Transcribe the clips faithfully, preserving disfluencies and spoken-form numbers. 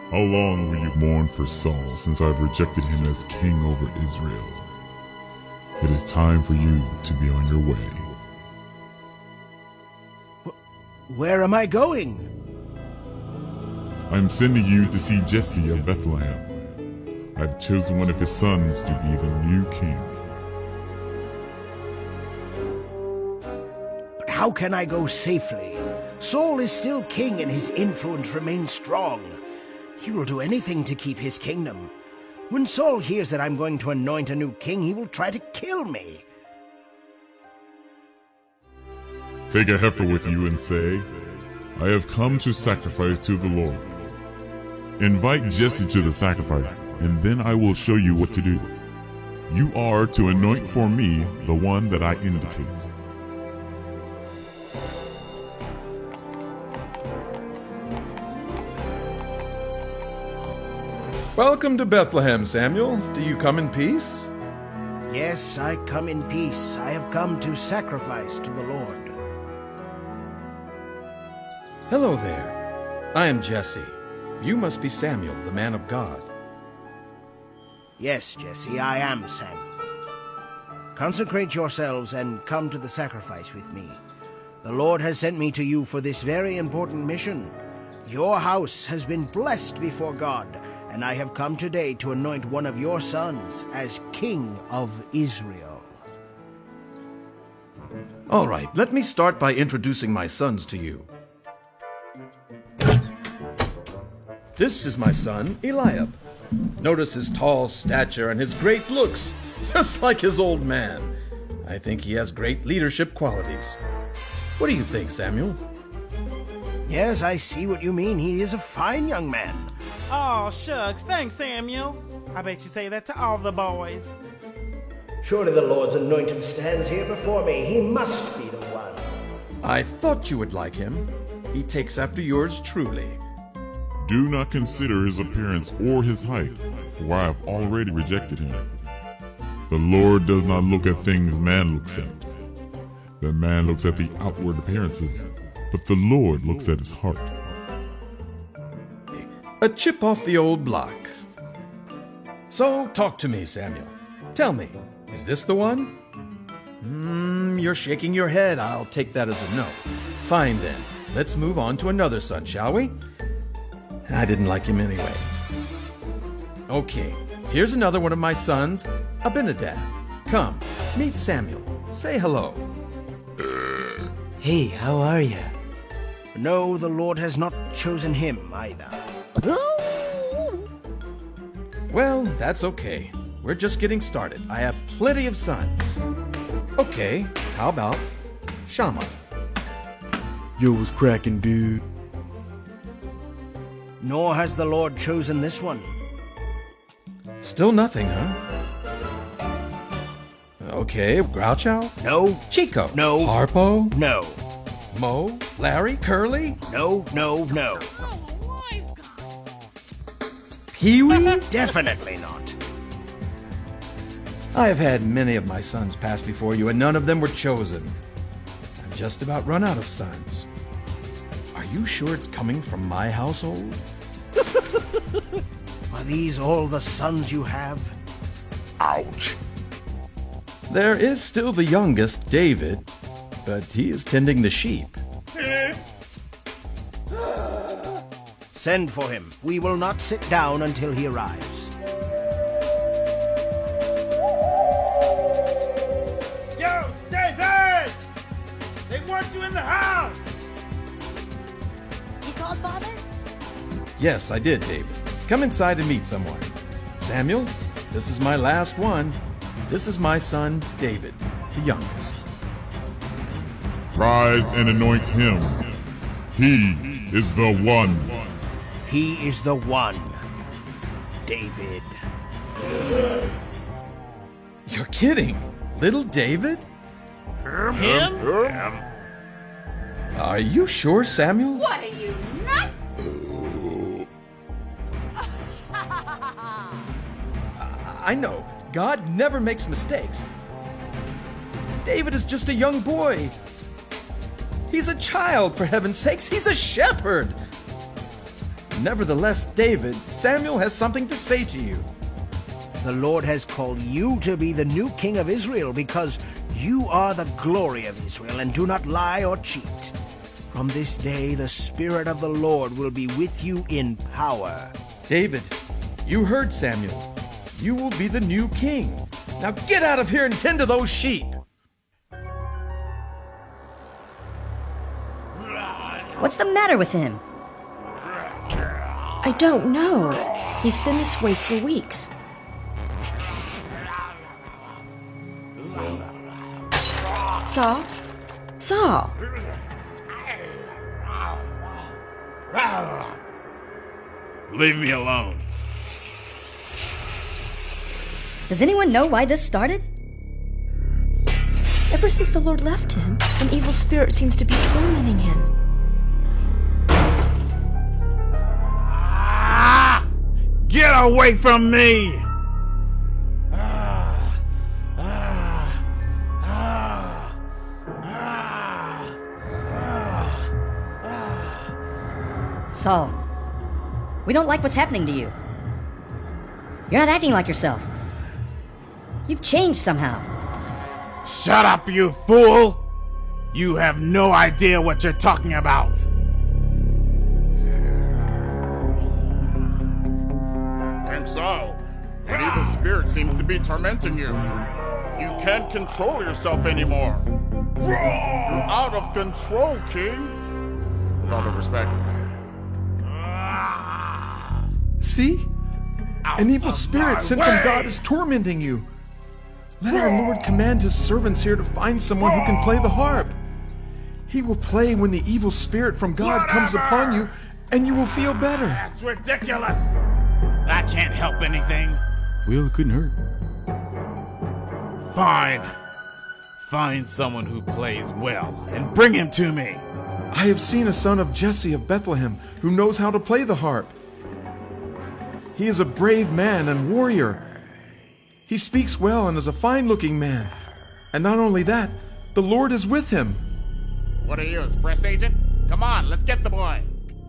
How long will you mourn for Saul, since I have rejected him as king over Israel? It is time for you to be on your way. Where am I going? I am sending you to see Jesse of Bethlehem. I have chosen one of his sons to be the new king. But how can I go safely? Saul is still king and his influence remains strong. He will do anything to keep his kingdom. When Saul hears that I'm going to anoint a new king, he will try to kill me. Take a heifer with you and say, I have come to sacrifice to the Lord. Invite Jesse to the sacrifice, and then I will show you what to do. You are to anoint for me the one that I indicate. Welcome to Bethlehem, Samuel. Do you come in peace? Yes, I come in peace. I have come to sacrifice to the Lord. Hello there. I am Jesse. You must be Samuel, the man of God. Yes, Jesse, I am Samuel. Consecrate yourselves and come to the sacrifice with me. The Lord has sent me to you for this very important mission. Your house has been blessed before God, and I have come today to anoint one of your sons as King of Israel. All right, let me start by introducing my sons to you. This is my son, Eliab. Notice his tall stature and his great looks, just like his old man. I think he has great leadership qualities. What do you think, Samuel? Yes, I see what you mean. He is a fine young man. Oh, shucks. Thanks, Samuel. I bet you say that to all the boys. Surely the Lord's anointed stands here before me. He must be the one. I thought you would like him. He takes after yours truly. Do not consider his appearance or his height, for I have already rejected him. The Lord does not look at things man looks at. The man looks at the outward appearances, but the Lord looks at his heart. A chip off the old block. So, talk to me, Samuel. Tell me, is this the one? Hmm, you're shaking your head. I'll take that as a no. Fine then. Let's move on to another son, shall we? I didn't like him anyway. Okay, here's another one of my sons, Abinadab. Come, meet Samuel. Say hello. Hey, how are you? No, the Lord has not chosen him either. Well, that's okay. We're just getting started. I have plenty of sons. Okay, how about Shammah? Yo, what's cracking, dude? Nor has the Lord chosen this one. Still nothing, huh? Okay, Groucho? No. Chico? No. Harpo? No. Mo? Larry? Curly? No, no, no. Pee-wee? Definitely not. I have had many of my sons pass before you, and none of them were chosen. I've just about run out of sons. Are you sure it's coming from my household? Are these all the sons you have? Ouch! There is still the youngest, David, but he is tending the sheep. Send for him. We will not sit down until he arrives. Yo, David! They want you in the house! You called, Father? Yes, I did, David. Come inside and meet someone. Samuel, this is my last one. This is my son, David, the youngest. Rise and anoint him. He is the one. He is the one. David. You're kidding. Little David? Him? Are you sure, Samuel? What are you, nuts? I know. God never makes mistakes. David is just a young boy. He's a child, for heaven's sakes. He's a shepherd. Nevertheless, David, Samuel has something to say to you. The Lord has called you to be the new king of Israel because you are the glory of Israel and do not lie or cheat. From this day, the Spirit of the Lord will be with you in power. David, you heard Samuel. You will be the new king. Now get out of here and tend to those sheep. What's the matter with him? I don't know. He's been this way for weeks. Saul? Saul! Leave me alone. Does anyone know why this started? Ever since the Lord left him, an evil spirit seems to be tormenting him. Ah! Get away from me! Ah! Ah! Ah! Ah! Saul, we don't like what's happening to you. You're not acting like yourself. You've changed somehow. Shut up, you fool! You have no idea what you're talking about. King Saul, an evil spirit seems to be tormenting you. You can't control yourself anymore. You're out of control, King. With all due respect. See? An evil spirit sent from God is tormenting you. Let our Lord command his servants here to find someone who can play the harp. He will play when the evil spirit from God Whatever. comes upon you, and you will feel better. That's ridiculous. That can't help anything. Well, it couldn't hurt. Fine. Find someone who plays well and bring him to me. I have seen a son of Jesse of Bethlehem who knows how to play the harp. He is a brave man and warrior. He speaks well and is a fine-looking man. And not only that, the Lord is with him. What are you, his press agent? Come on, let's get the boy.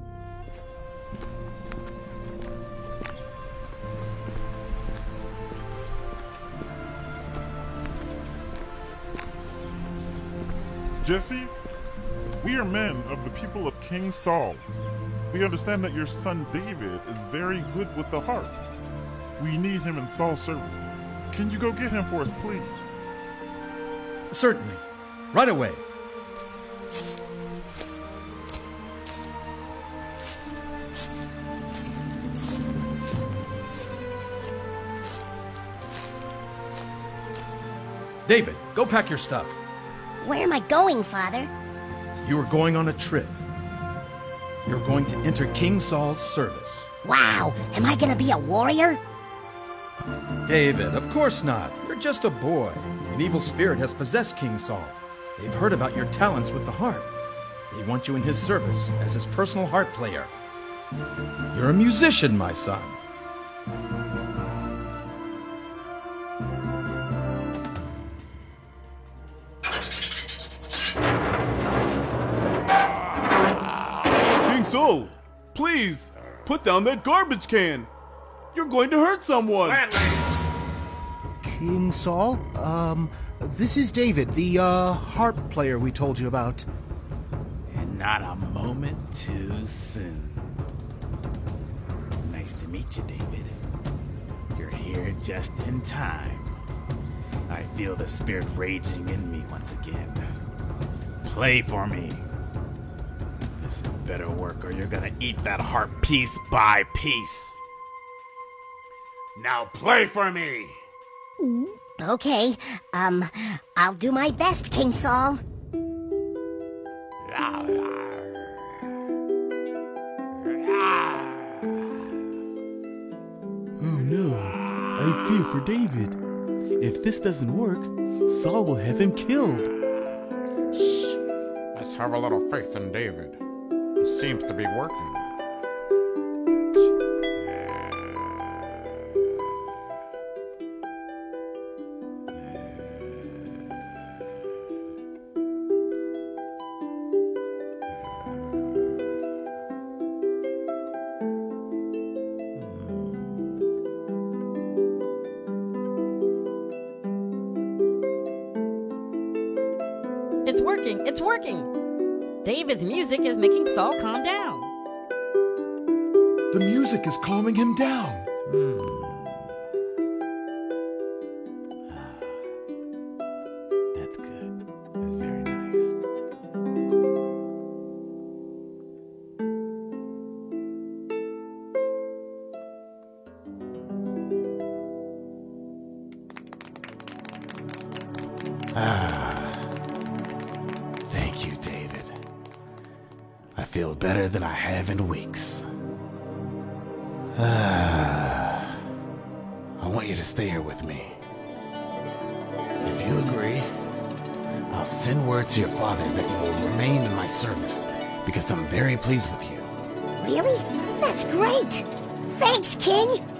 Jesse, we are men of the people of King Saul. We understand that your son David is very good with the harp. We need him in Saul's service. Can you go get him for us, please? Certainly. Right away. David, go pack your stuff. Where am I going, Father? You are going on a trip. You're going to enter King Saul's service. Wow, am I gonna be a warrior? David, of course not. You're just a boy. An evil spirit has possessed King Saul. They've heard about your talents with the harp. They want you in his service as his personal harp player. You're a musician, my son. King Saul, please, put down that garbage can. You're going to hurt someone. King Saul, um, this is David, the, uh, harp player we told you about. And not a moment too soon. Nice to meet you, David. You're here just in time. I feel the spirit raging in me once again. Play for me. This better work or you're gonna eat that harp piece by piece. Now play for me! Okay, um, I'll do my best, King Saul. Oh no, I fear for David. If this doesn't work, Saul will have him killed. Shh. Let's have a little faith in David. It seems to be working. working! It's working! David's music is making Saul calm down. The music is calming him down. Hmm. That's good. That's very nice. Ah. Thank you, David. I feel better than I have in weeks. Ah. I want you to stay here with me. If you agree, I'll send word to your father that you will remain in my service because I'm very pleased with you. Really? That's great! Thanks, King!